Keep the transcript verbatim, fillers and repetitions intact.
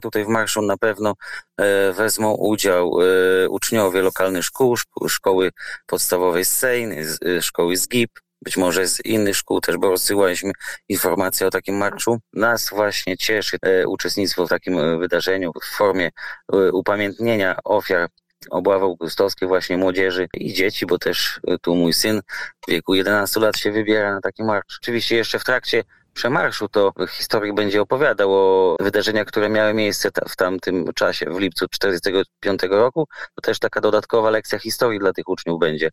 Tutaj w marszu na pewno e, wezmą udział e, uczniowie lokalnych szkół, szko- szkoły podstawowej z Sejn, z, e, szkoły z G I P, być może z innych szkół też, bo rozsyłaliśmy informacje o takim marszu. Nas właśnie cieszy e, uczestnictwo w takim e, wydarzeniu w formie e, upamiętnienia ofiar obławy augustowskiej, właśnie młodzieży i dzieci, bo też e, tu mój syn w wieku jedenastu lat się wybiera na taki marsz. Oczywiście jeszcze w trakcie przemarszu to historyk będzie opowiadał o wydarzeniach, które miały miejsce ta, w tamtym czasie, w lipcu czterdziestego piątego roku. To też taka dodatkowa lekcja historii dla tych uczniów będzie.